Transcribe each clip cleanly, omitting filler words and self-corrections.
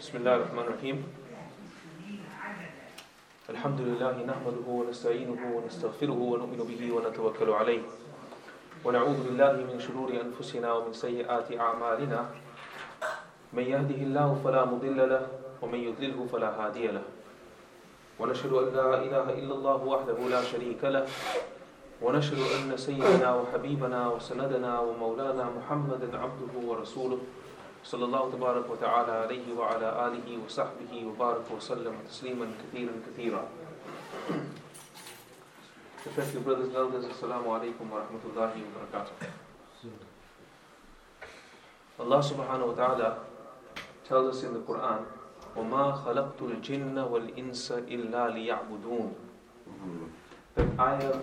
بسم الله الرحمن الرحيم الحمد لله نحمده ونستعينه ونستغفره ونؤمن به ونتوكل عليه ونعوذ بالله من شرور أنفسنا ومن سيئات أعمالنا من يهده الله فلا مضل له ومن يضلله فلا هادي له ونشهد أن لا إله إلا الله وحده لا شريك له ونشهد أن سيدنا وحبيبنا وسندنا ومولانا محمدا عبده ورسوله صلى الله تبارك وتعالى عليه وعلى آله وصحبه وبارك وسلم تسليما كثيرا كثيرا. Respected brothers and elders, Assalamu alaikum wa rahmatullahi wa barakatuh. Allah subhanahu wa ta'ala tells us in the Quran, وَمَا خَلَقْتُ الْجِنَّ وَالْإِنسَ إِلَّا لِيَعْبُدُونَ, that I have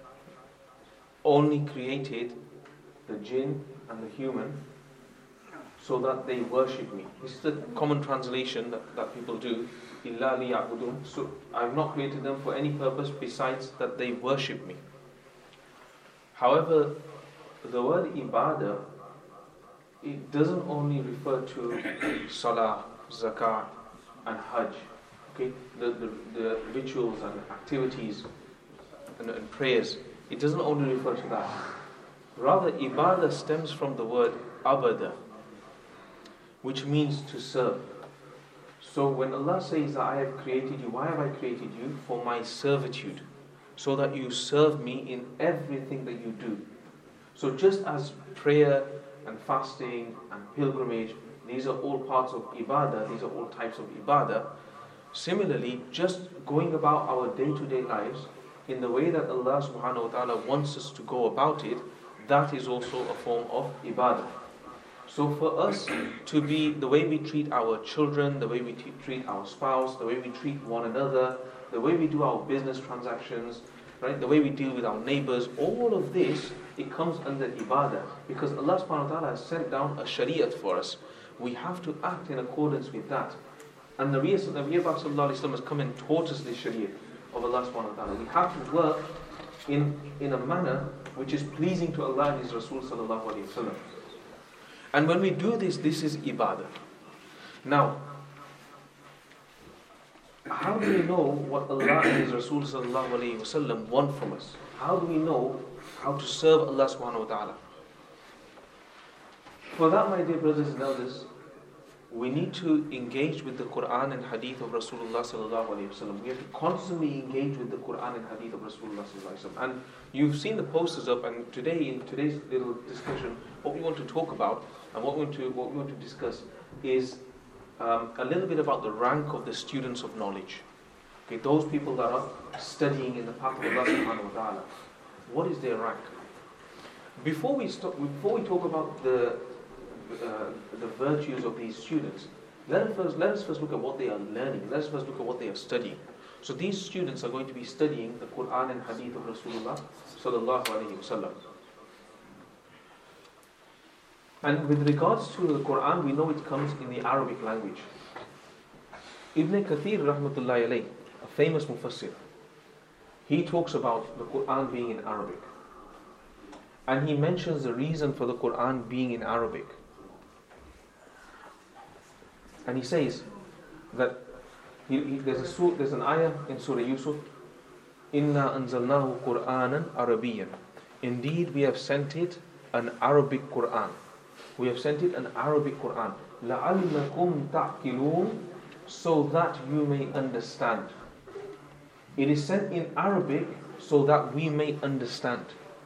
only created the jinn and the human so that they worship me. This is the common translation that people do. إِلَّا لِيَعْبُدُونَ. So I've not created them for any purpose besides that they worship me. However, the word ibadah, it doesn't only refer to salah, zakah and hajj. Okay, the rituals and activities and prayers. It doesn't only refer to that. Rather, ibadah stems from the word abada, which means to serve. So when Allah says that I have created you, why have I created you? For my servitude, so that you serve me in everything that you do. So just as prayer and fasting and pilgrimage, these are all parts of ibadah, these are all types of ibadah. Similarly, just going about our day-to-day lives in the way that Allah subhanahu wa ta'ala wants us to go about it, that is also a form of ibadah. So for us to be the way we treat our children, the way we treat our spouse, the way we treat one another, the way we do our business transactions, right, the way we deal with our neighbors, all of this, it comes under ibadah, because Allah subhanahu wa ta'ala has sent down a shariat for us. We have to act in accordance with that. And the Nabi sallallahu alaihi wasallam has come and taught us this shariat of Allah subhanahu wa ta'ala. We have to work in a manner which is pleasing to Allah and His Rasul sallallahu alaihi wasallam. And when we do this, this is ibadah. Now, how do we know what Allah and His Rasul sallallahu alaihi wasallam want from us? How do we know how to serve Allah subhanahu wa ta'ala? For that, my dear brothers and elders, we need to engage with the Quran and Hadith of Rasulullah sallallahu alaihi wasallam. We have to constantly engage with the Quran and Hadith of Rasulullah sallallahu alaihi wasallam. And you've seen the posters up, and today, in today's little discussion, what we want to talk about and what we want to discuss is a little bit about the rank of the students of knowledge. Okay, those people that are studying in the path of Allah subhanahu wa ta'ala. What is their rank? Before we talk about the virtues of these students, let us first look at what they are learning. Let us first look at what they are studying. So these students are going to be studying the Quran and Hadith of Rasulullah sallallahu alaihi wasallam. And with regards to the Quran, we know it comes in the Arabic language. Ibn Kathir rahmatullahi alayh, a famous mufassir, he talks about the Quran being in Arabic. And he mentions the reason for the Quran being in Arabic. And he says that there's an ayah in Surah Yusuf, Inna anzalnahu Qur'anan Arabiyyan. Indeed, we have sent it an Arabic Quran. We have sent it an Arabic Quran. لَعَلَّكُمْ تَعْقِلُونَ, so that you may understand. It is sent in Arabic so that we may understand.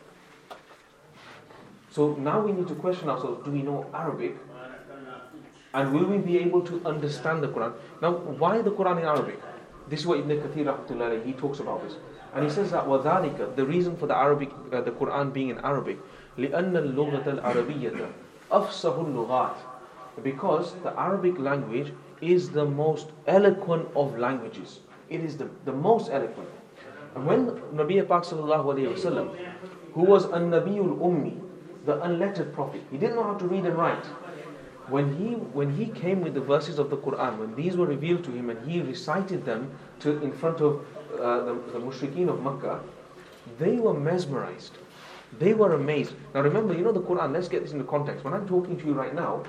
So now we need to question ourselves, do we know Arabic? And will we be able to understand the Quran? Now, why the Quran in Arabic? This is what Ibn Kathir rahmatullahi alayhi, he talks about this. And he says that وَذَلِكَ, the reason for the Quran being in Arabic, لِأَنَّ اللُّغَةَ الْعَرَبِيَّةَ أَفْصَحُ اللُّغَاتِ, because the Arabic language is the most eloquent of languages. It is the most eloquent. And when Nabi Pak sallallahu alayhi wasallam, who was an-Nabiyul Ummi, the unlettered prophet, he didn't know how to read and write. When he came with the verses of the Quran, when these were revealed to him and he recited them in front of the mushrikeen of Makkah, they were mesmerized. They were amazed. Now remember, the Quran, let's get this into context. When I'm talking to you right now,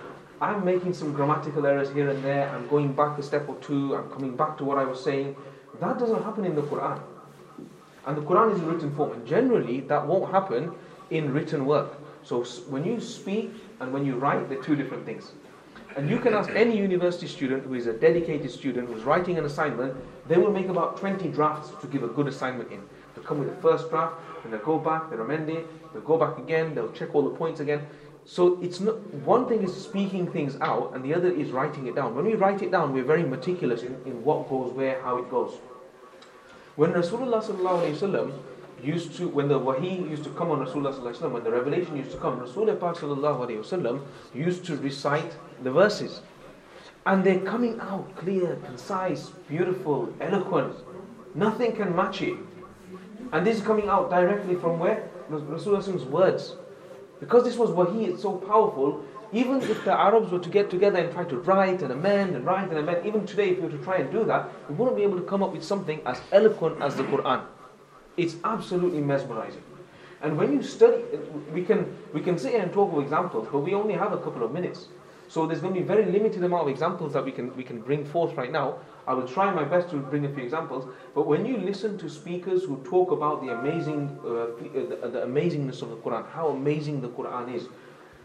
I'm making some grammatical errors here and there, I'm going back a step or two, I'm coming back to what I was saying. That doesn't happen in the Quran. And the Quran is in written form. And generally, that won't happen in written work. So when you speak and when you write, they're two different things. And you can ask any university student who is a dedicated student who's writing an assignment, they will make about 20 drafts to give a good assignment in. They'll come with the first draft, and they'll go back, they'll amend it, they'll go back again, they'll check all the points again. So it's not, one thing is speaking things out, and the other is writing it down. When we write it down, we're very meticulous in what goes where, how it goes. When Rasulullah sallallahu alaihi wasallam used to, when the wahi used to come on Rasulullah sallallahu alaihi wasallam, when the revelation used to come, Rasulullah sallallahu alaihi wasallam used to recite the verses, and they're coming out clear, concise, beautiful, eloquent. Nothing can match it. And this is coming out directly from where? Rasulullah's words. Because this was wahi, it's so powerful. Even if the Arabs were to get together and try to write and amend and write and amend, even today if you were to try and do that, we wouldn't be able to come up with something as eloquent as the Quran. It's absolutely mesmerizing. And when you study, we can sit here and talk of examples, but we only have a couple of minutes. So there's going to be very limited amount of examples that we can bring forth right now. I will try my best to bring a few examples. But when you listen to speakers who talk about the amazingness of the Quran, how amazing the Quran is,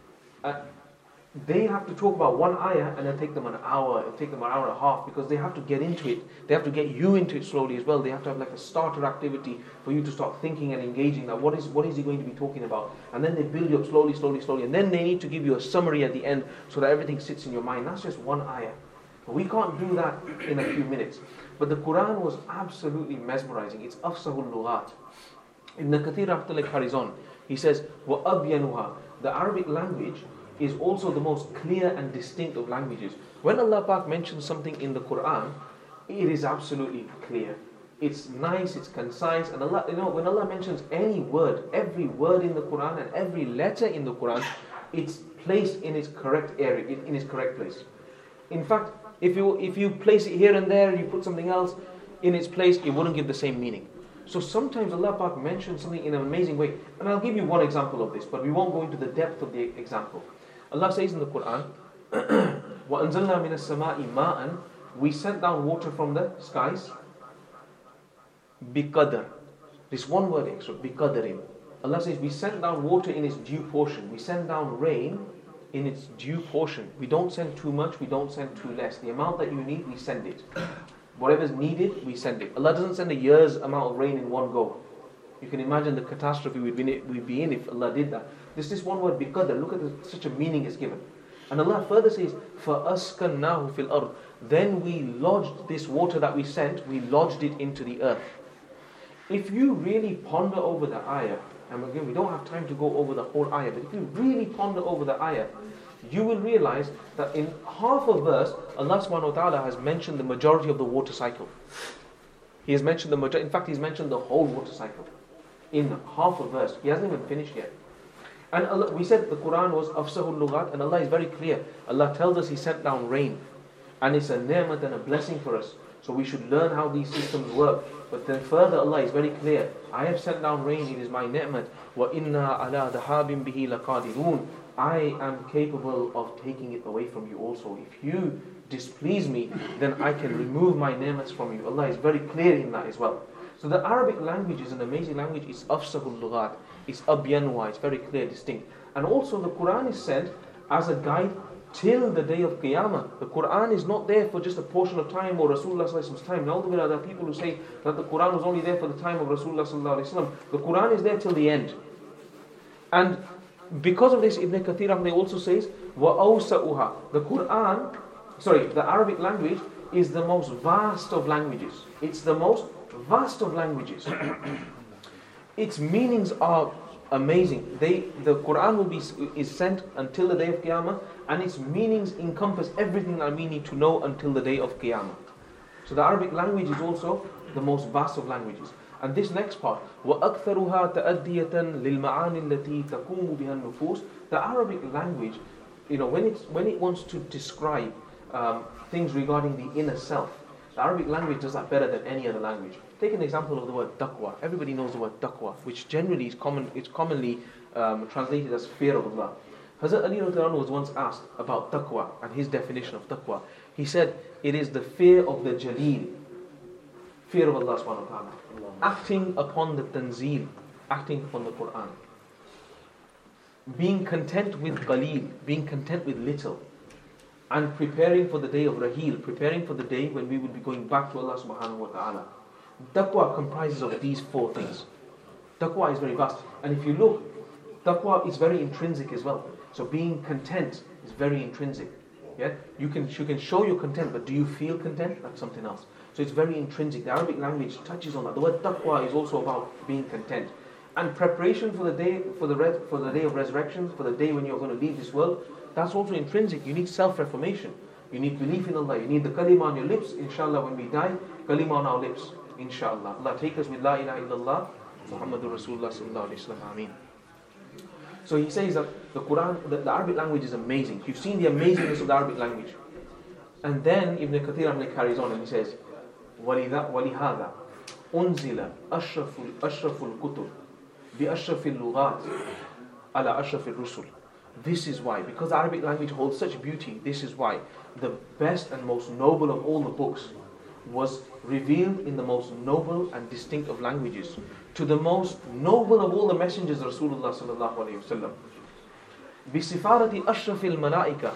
they have to talk about one ayah and it'll take them an hour, it'll take them an hour and a half, because they have to get into it. They have to get you into it slowly as well. They have to have like a starter activity for you to start thinking and engaging. Now, what is he going to be talking about? And then they build you up slowly. And then they need to give you a summary at the end so that everything sits in your mind. That's just one ayah. We can't do that in a few minutes. But the Quran was absolutely mesmerizing. It's afsahul lughat. Ibn Kathir rahmatullahi carries on. He says, وَأَبْيَنُهَا. The Arabic language is also the most clear and distinct of languages. When Allah Pak mentions something in the Quran, it is absolutely clear. It's nice, it's concise, and Allah, when Allah mentions any word, every word in the Quran and every letter in the Quran, it's placed in its correct area, in its correct place. In fact, if you place it here and there, you put something else in its place, it wouldn't give the same meaning. So sometimes Allah Pak mentions something in an amazing way. And I'll give you one example of this, but we won't go into the depth of the example. Allah says in the Quran, وَأَنزَلْنَا مِنَ السَّمَاءِ مَاءً. We sent down water from the skies. بِقَدَرٍ. This one word extra, بِقَدَرٍ. Allah says we sent down water in its due portion. We send down rain in its due portion. We don't send too much, we don't send too less. The amount that you need, we send it. Whatever's needed, we send it. Allah doesn't send a year's amount of rain in one go. You can imagine the catastrophe we'd be in if Allah did that. This one word, biqadr, look at such a meaning is given. And Allah further says, فَأَسْكَنَّاهُ فِي الْأَرْضِ. Then we lodged this water that we sent, we lodged it into the earth. If you really ponder over the ayah, and again we don't have time to go over the whole ayah, but if you really ponder over the ayah, you will realize that in half a verse, Allah subhanahu wa ta'ala has mentioned the majority of the water cycle. He has mentioned the majority, in fact he's mentioned the whole water cycle. In half a verse. He hasn't even finished yet. And Allah, we said the Quran was afsahul lughat, and Allah is very clear. Allah tells us He sent down rain. And it's a ni'mat and a blessing for us. So we should learn how these systems work. But then further Allah is very clear. I have sent down rain, it is my ni'mat. وَإِنَّا عَلَىٰ ذَهَابٍ بِهِ لَقَادِرُونَ. I am capable of taking it away from you also. If you displease me, then I can remove my ni'mats from you. Allah is very clear in that as well. So the Arabic language is an amazing language. It's afsahul lughat. It's abyanwa. It's very clear, distinct. And also the Quran is sent as a guide till the day of Qiyamah. The Quran is not there for just a portion of time or Rasulullah's time. Now there are people who say that the Quran was only there for the time of Rasulullah. The Quran is there till the end. And because of this, Ibn Kathir also says, وَأَوْسَأُهَا. The Arabic language is the most vast of languages. It's the most vast of languages. Its meanings are amazing. The Quran is sent until the day of Qiyamah, and its meanings encompass everything that we need to know until the day of Qiyamah. So the Arabic language is also the most vast of languages. And this next part, وَأَكْثَرُهَا تَأَدِّيَةً لِلْمَعَانِ الَّتِي تَقُومُ بِهَا النُّفُوسِ. The Arabic language, when it wants to describe things regarding the inner self, the Arabic language does that better than any other language. Take an example of the word taqwa. Everybody knows the word taqwa, which generally is commonly translated as fear of Allah. Hazrat Ali radiallahu anhu was once asked about taqwa and his definition of taqwa. He said, it is the fear of the Jaleel, fear of Allah subhanahu wa ta'ala, acting upon the tanzeel, acting upon the Quran, being content with qaleel, being content with little, and preparing for the day of Raheel, preparing for the day when we will be going back to Allah subhanahu wa ta'ala. Taqwa comprises of these four things. Taqwa is very vast. And if you look, taqwa is very intrinsic as well. So being content is very intrinsic. Yeah? You can show you're content, but do you feel content? That's something else. So it's very intrinsic. The Arabic language touches on that. The word taqwa is also about being content. And preparation for the day of resurrection, for the day when you're going to leave this world, that's also intrinsic. You need self-reformation. You need belief in Allah. You need the kalima on your lips. Inshallah, when we die, kalima on our lips. Inshallah. Allah take us with La ilaha illallah, Muhammadur Rasulullah sallallahu alayhi wa sallam. Ameen. So he says that the Quran, the Arabic language is amazing. You've seen the amazingness of the Arabic language. And then Ibn Kathir carries on and he says, وَلِهَذَا أُنزِلَ أَشْرَفُ الْكُتُبِ بِأَشْرَفِ اللُّغَاتِ عَلَى أَشْرَفِ الرُّسُلِ. This is why, because the Arabic language holds such beauty, this is why the best and most noble of all the books was revealed in the most noble and distinct of languages to the most noble of all the messengers, Rasulullah sallallahu alayhi wa sallam. بِسِفَارَةِ أَشْرَفِ الْمَلَائِكَةِ,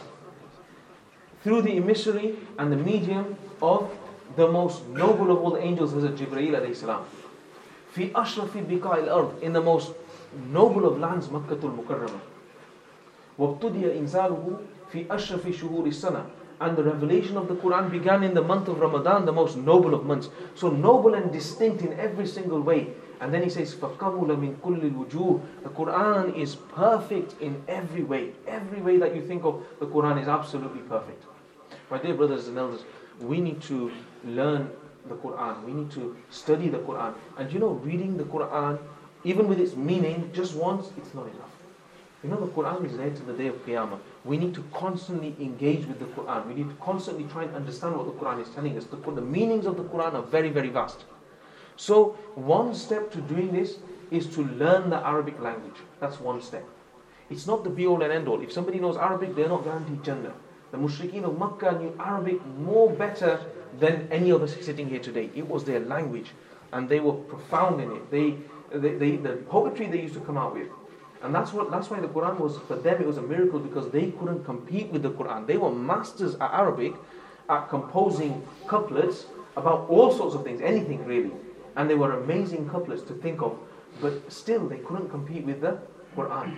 through the emissary and the medium of the most noble of all the angels, Hazrat Jibreel alayhi salam. فِي أَشْرَفِ بِقَاءِ الْأَرْضِ, in the most noble of lands, Makkatul Mukarramah. وَابْتُدِيَ إِنزَالُهُ فِي أَشْرَفِ شُهُورِ السَّنَةِ, and the revelation of the Quran began in the month of Ramadan, the most noble of months. So noble and distinct in every single way. And then he says, فَقَبُلَ مِن كُلِّ الْوُجُوهِ, the Quran is perfect in every way. Every way that you think of, the Quran is absolutely perfect. My dear brothers and elders, we need to learn the Quran. We need to study the Quran. And you know, reading the Quran, even with its meaning, just once, it's not enough. You know, the Quran is there to the day of Qiyamah. We need to constantly engage with the Quran. We need to constantly try and understand what the Quran is telling us. The meanings of the Quran are very, very vast. So, one step to doing this is to learn the Arabic language. That's one step. It's not the be-all and end-all. If somebody knows Arabic, they're not guaranteed Jannah. The Mushrikeen of Makkah knew Arabic more better than any of us sitting here today. It was their language, and they were profound in it. The poetry they used to come out with. And that's why the Quran was, for them it was a miracle, because they couldn't compete with the Quran. They were masters at Arabic, at composing couplets about all sorts of things, anything really. And they were amazing couplets to think of, but still they couldn't compete with the Quran.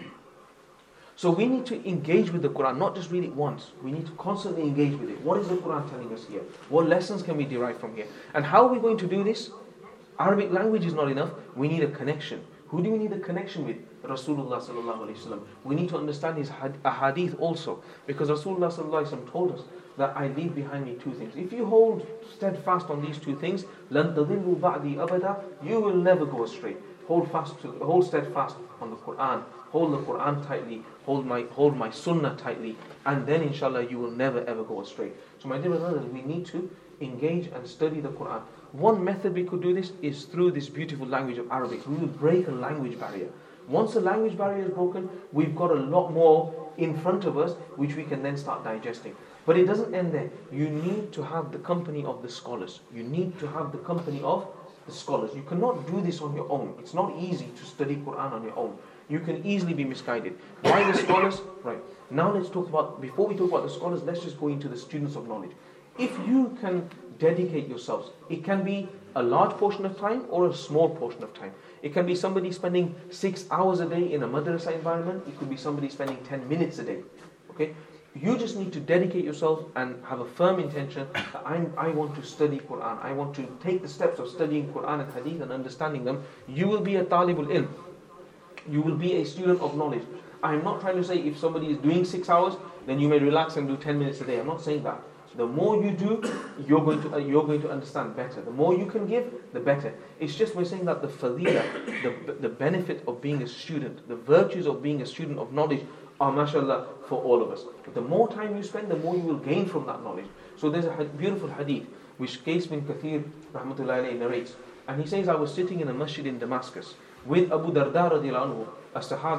So we need to engage with the Quran, not just read it once. We need to constantly engage with it. What is the Quran telling us here? What lessons can we derive from here? And how are we going to do this? Arabic language is not enough. We need a connection. Who do we need a connection with? Rasulullah sallallahu alaihi wasallam. We need to understand his ahadith also, because Rasulullah sallallahu alaihi wasallam told us that I leave behind me two things. If you hold steadfast on these two things, لَن تَضِلُّوا بَعْدِي أَبَدًا, you will never go astray. Hold steadfast on the Quran. Hold the Quran tightly. Hold my Sunnah tightly, and then inshallah you will never ever go astray. So my dear brothers, we need to engage and study the Quran. One method we could do this is through this beautiful language of Arabic. We will break a language barrier. Once the language barrier is broken, we've got a lot more in front of us which we can then start digesting. But it doesn't end there. You need to have the company of the scholars. You need to have the company of the scholars. You cannot do this on your own. It's not easy to study Quran on your own. You can easily be misguided. Why the scholars? Right. Now let's talk about, before we talk about the scholars, let's just go into the students of knowledge. If you can dedicate yourselves, it can be a large portion of time or a small portion of time. It can be somebody spending 6 hours a day in a madrasa environment. It could be somebody spending 10 minutes a day. Okay? You just need to dedicate yourself and have a firm intention that I want to study Quran. I want to take the steps of studying Quran and Hadith and understanding them. You will be a talibul ilm. You will be a student of knowledge. I am not trying to say if somebody is doing 6 hours, then you may relax and do 10 minutes a day. I'm not saying that. The more you do, you're going to understand better. The more you can give, the better. It's just we're saying that the fadila, the benefit of being a student, the virtues of being a student of knowledge are mashallah for all of us. But the more time you spend, the more you will gain from that knowledge. So there's a beautiful hadith which Qais bin Kathir rahmatullahi alayhi narrates. And he says, I was sitting in a masjid in Damascus with Abu Darda radiallahu anhu, a sahabi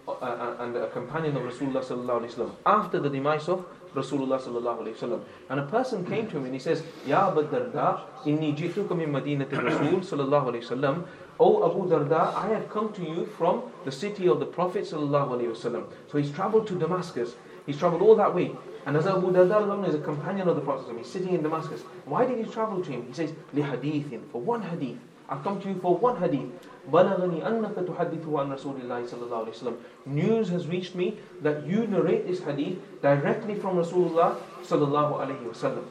and a companion of Rasulullah sallallahu alaihi wasallam after the demise of Rasulullah sallallahu alaihi wasallam. And a person came to him and he says, Ya Abu Darda, inni jituka min Madinati Rasul sallallahu alaihi wasallam. O Abu Darda, I have come to you from the city of the Prophet sallallahu alaihi wasallam. So he's traveled to Damascus. He's traveled all that way. And as Abu Darda is a companion of the Prophet, he's sitting in Damascus. Why did he travel to him? He says, li hadithin, for one hadith. I've come to you for one hadith. بَلَغَنِي أَنَّكَ تُحَدِّثُ عَنْ رَسُولِ اللَّهِ صَلَّى اللَّهُ عَلَيْهِ وسلم. News has reached me that you narrate this hadith directly from Rasulullah sallallahu alaihi wasallam.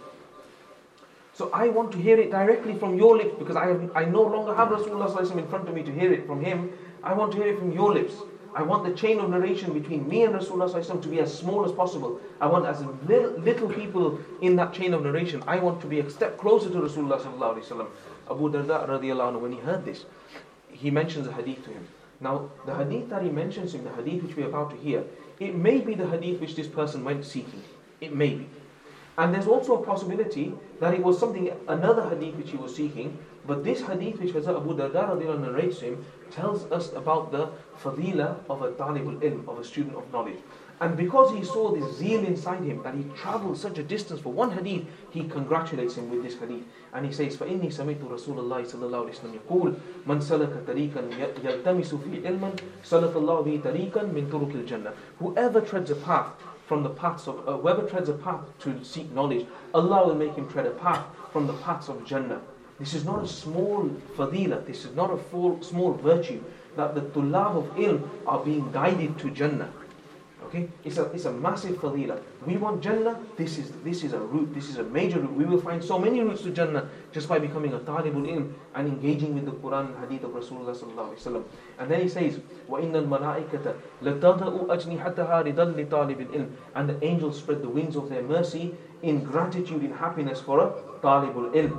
So I want to hear it directly from your lips, because I no longer have Rasulullah sallallahu alaihi wasallam in front of me to hear it from him. I want to hear it from your lips. I want the chain of narration between me and Rasulullah sallallahu alaihi wasallam to be as small as possible. I want as little people in that chain of narration. I want to be a step closer to Rasulullah sallallahu alaihi wasallam. Abu Darda radiallahu anhu, when he heard this, he mentions a hadith to him. Now, the hadith that he mentions in the hadith which we are about to hear, it may be the hadith which this person went seeking. It may be. And there's also a possibility that it was another hadith which he was seeking, but this hadith which Hazrat Abu Darda radiallahu anhu narrates to him tells us about the fadila of a talibul ilm, of a student of knowledge. And because he saw this zeal inside him, that he travelled such a distance for one hadith, he congratulates him with this hadith. And he says, فَإِنِّي سَمِعْتُ رَسُولَ اللَّهِ صَلَّى اللَّهُ عَلَيْهِ وسلم يقول من سلك طريقا يلتمس فيه علما سلك الله به طريقا من طرق الجنة. Whoever treads a path from the paths of, whoever treads a path to seek knowledge, Allah will make him tread a path from the paths of Jannah. This is not a small fadila, this is not a small virtue, that the tullab of ilm are being guided to Jannah. Okay, it's a massive fadila. We want Jannah. This is a route. This is a major route. We will find so many routes to Jannah just by becoming a talibul ilm and engaging with the Quran and Hadith of Rasulullah sallallahu alaihi wasallam. And then he says, وَإِنَّ الْمَلَائِكَةَ لَتَضَعُ أَجْنِحَتَهَا رِضًا لِطَالِبِ الْإِلْمِ. And the angels spread the wings of their mercy in gratitude, in happiness for a talibul ilm.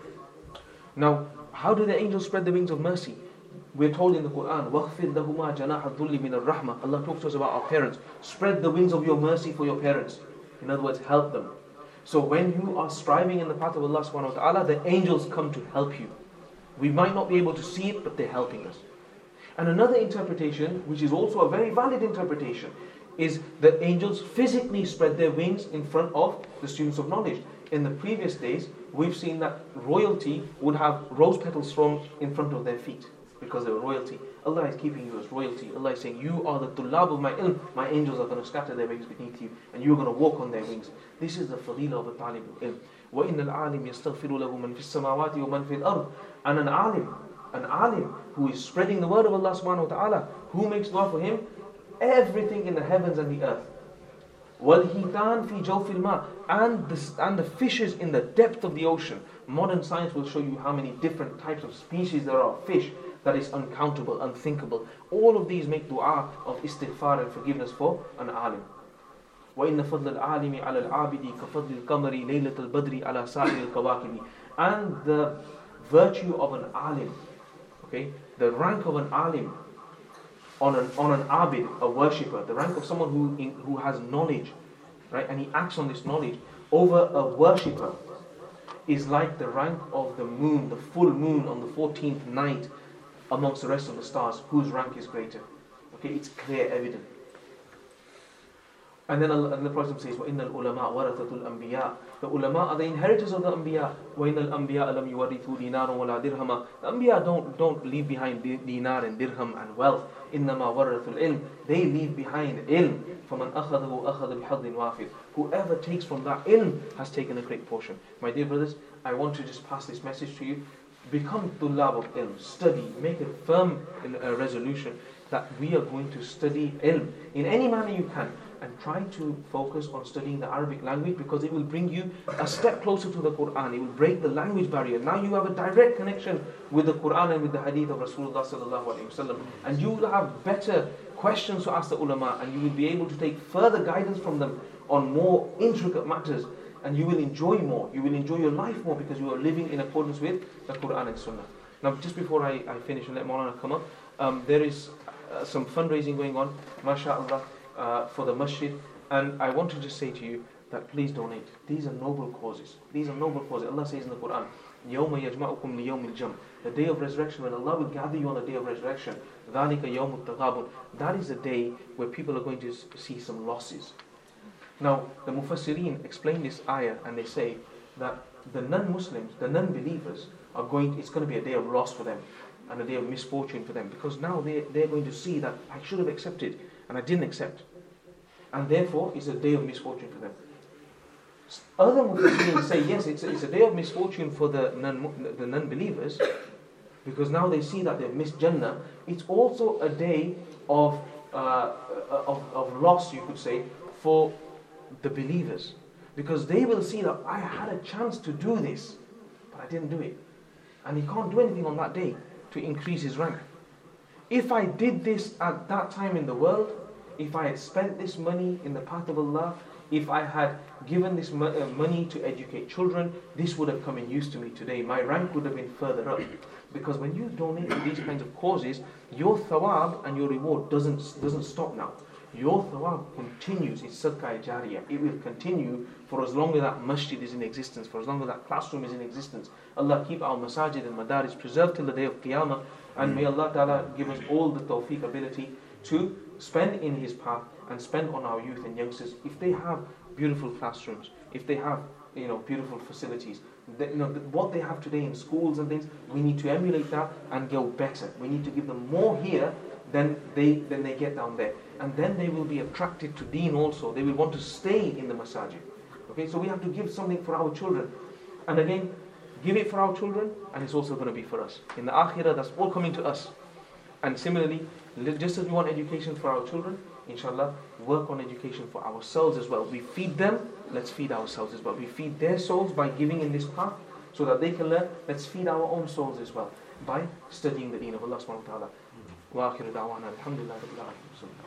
Now, how do the angels spread the wings of mercy? We're told in the Quran, وَخْفِضْ لَهُمَا جَنَاحَ الذُّلِّ مِنَ الرَّحْمَةِ. Allah talks to us about our parents. Spread the wings of your mercy for your parents. In other words, help them. So when you are striving in the path of Allah subhanahu wa ta'ala, the angels come to help you. We might not be able to see it, but they're helping us. And another interpretation, which is also a very valid interpretation, is that angels physically spread their wings in front of the students of knowledge. In the previous days, we've seen that royalty would have rose petals thrown in front of their feet, because they were royalty. Allah is keeping you as royalty. Allah is saying, you are the tullab of my ilm. My angels are going to scatter their wings beneath you, and you're going to walk on their wings. This is the fadila of a talib ilm. وَإِنَّ الْعَالِمِ يَسْتَغْفِرُ لَهُ مَنْ فِي السَّمَاوَاتِ وَمَنْ فِي الْأَرْضِ. And an alim who is spreading the word of Allah subhanahu wa ta'ala, who makes dua for him? Everything in the heavens and the earth. وَالْهِيتَانِ فِي جَوْفِ الْمَاءِ. And the fishes in the depth of the ocean. Modern science will show you how many different types of species there are of fish. That is uncountable, unthinkable. All of these make dua of istighfar and forgiveness for an alim. وَإِنَّ فَضْلَ الْعَالِمِ عَلَى الْعَابِدِ كَفَضْلِ الْقَمَرِ لَيْلَةَ الْبَدْرِ عَلَى سَائِرِ الْكَوَاكِبِ. And the virtue of an alim, okay, the rank of an alim on an abid, a worshipper, the rank of someone who has knowledge, right, and he acts on this knowledge over a worshipper, is like the rank of the moon, the full moon on the 14th night amongst the rest of the stars. Whose rank is greater? Okay, it's clear, evident. And then the Prophet says, وَإِنَّ الْأُلَمَاءَ وَرَثَةُ الْأَنْبِيَاءِ. The ulama are the inheritors of the anbiya. وَإِنَّ الْأَنْبِيَاءَ لَمْ يُوَرِّثُوا دِينَارًا وَلَا دِرْهَمًا. The anbiya don't leave behind dinar and dirham and wealth. إِنَّمَا وَرَثُ الْإِلْمِ. They leave behind ilm. فَمَنْ أَخَذَهُ أَخَذَ بِحَظٍ وَافِرٍ. Whoever takes from that ilm has taken a great portion. My dear brothers, I want to just pass this message to you. Become tullab of ilm. Study. Make a firm resolution that we are going to study ilm in any manner you can. And try to focus on studying the Arabic language, because it will bring you a step closer to the Quran. It will break the language barrier. Now you have a direct connection with the Quran and with the Hadith of Rasulullah sallallahu alaihi wasallam, and you will have better questions to ask the ulama, and you will be able to take further guidance from them on more intricate matters, and you will enjoy more. You will enjoy your life more, because you are living in accordance with the Quran and Sunnah. Now, just before I finish and let Maulana come up, there is some fundraising going on, mashallah, for the masjid, and I want to just say to you that please donate. These are noble causes. These are noble causes. Allah says in the Quran, يَوْمَ يَجْمَعُكُمْ لِيَوْمِ الْجَمْعِ. The day of resurrection, when Allah will gather you on the day of resurrection. ذَلِكَ يَوْمُ التَّغَابُنِ. That is the day where people are going to see some losses. Now, the Mufassirin explain this ayah and they say that the non-Muslims, the non-believers, it's going to be a day of loss for them and a day of misfortune for them, because now they're going to see that I should have accepted and I didn't accept, and therefore it's a day of misfortune for them. Other Mufassirin say yes, it's a day of misfortune for the non-believers, because now they see that they've missed Jannah. It's also a day of loss, you could say, for the believers, because they will see that I had a chance to do this, but I didn't do it, and he can't do anything on that day to increase his rank. If I did this at that time in the world, if I had spent this money in the path of Allah, if I had given this money to educate children, this would have come in use to me today. My rank would have been further up. Because when you donate to these kinds of causes, your thawab and your reward doesn't stop now. Your thawab continues, it's sadaqah jariyah. It will continue for as long as that masjid is in existence, for as long as that classroom is in existence. Allah keep our masajid and madaris preserved till the day of Qiyamah, and may Allah Ta'ala give us all the tawfiq ability to spend in His path and spend on our youth and youngsters. If they have beautiful classrooms, if they have beautiful facilities, what they have today in schools and things, we need to emulate that and go better. We need to give them more here than they get down there, and then they will be attracted to Deen also. They will want to stay in the masajid. Okay, so we have to give something for our children, and again, give it for our children, and it's also going to be for us in the akhirah. That's all coming to us. And similarly, just as we want education for our children, inshallah, work on education for ourselves as well. We feed them, let's feed ourselves as well. We feed their souls by giving in this path so that they can learn. Let's feed our own souls as well by studying the deen of Allah subhanahu wa ta'ala. Wa akhiru da'wana alhamdulillah rabbil alamin.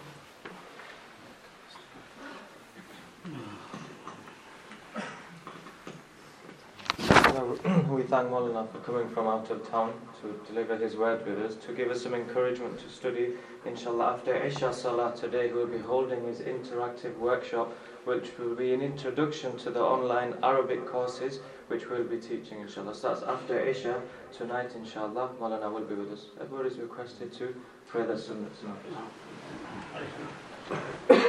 We thank Maulana for coming from out of town to deliver his word with us, to give us some encouragement to study. Inshallah, after Isha Salah today, he will be holding his interactive workshop, which will be an introduction to the online Arabic courses, which we'll be teaching, inshallah. So that's after Isha tonight, inshallah. Maulana will be with us. Everybody is requested to pray the sunnah.